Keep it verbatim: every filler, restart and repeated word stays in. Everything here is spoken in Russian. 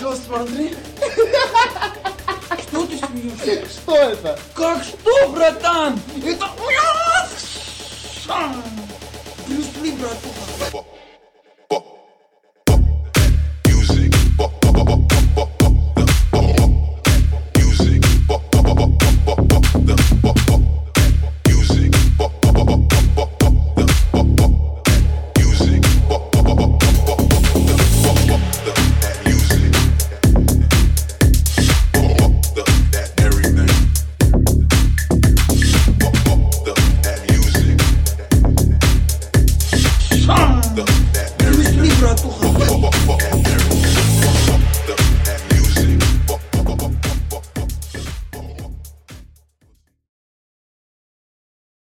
Что, смотри? Что ты смеешься? Что это? Как что, братан? Это... Брюс Ли, братуха. Брюс Ли, братуха.